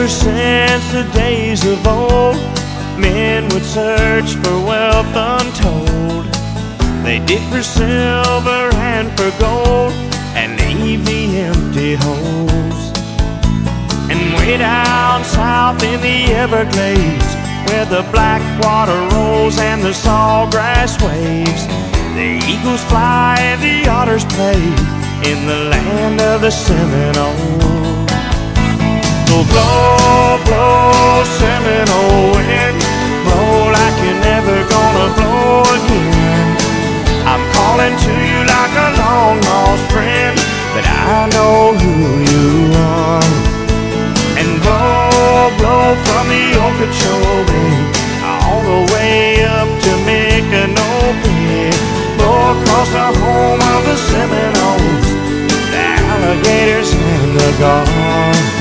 Ever since the days of old, men would search for wealth untold. They dig for silver and for gold and leave the empty holes. And way down south in the Everglades, where the black water rolls and the sawgrass waves, the eagles fly and the otters play in the land of the Seminoles. So blow, blow, Seminole wind, blow like you're never gonna blow again. I'm calling to you like a long lost friend, but I know who you are. And blow, blow from the Okeechobee all the way up to Micanopy. Blow across the home of the Seminoles, the alligators and the gulls.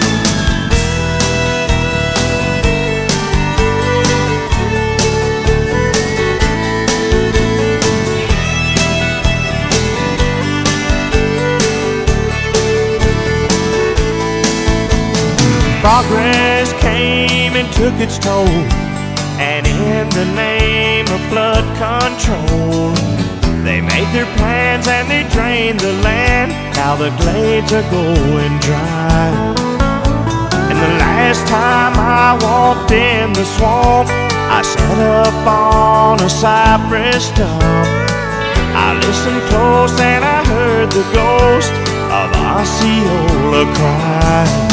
Progress came and took its toll, and in the name of flood control, they made their plans and they drained the land. Now the glades are going dry. And the last time I walked in the swamp, I sat up on a cypress stump. I listened close and I heard the ghost of Osceola cry.